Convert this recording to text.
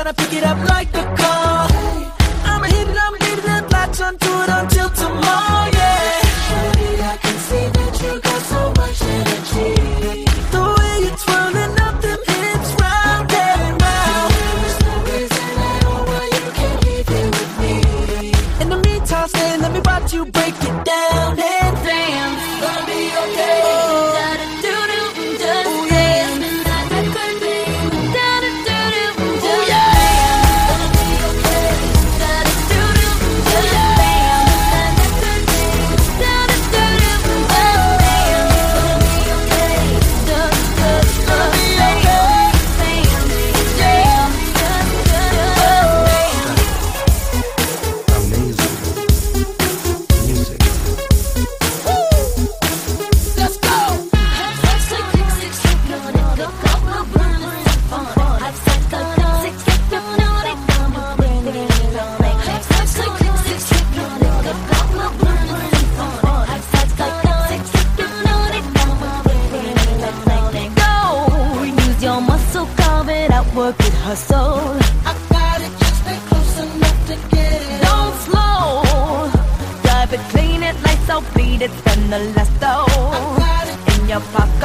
wanna pick it up like a car. I'm leaving it, latch onto it until tomorrow, yeah. Shawty, I can see that you got so much energy. The way you're twirling up them hips round and round. There's no reason at all why you can't leave here with me. In the meantime, stay, let me watch you break it down and dance. Gonna be okay. Work it, hustle. I got it, just stay close enough to get it. Don't slow. Drive it, clean it, lights out, bleed it, spend the last though. In your pocket.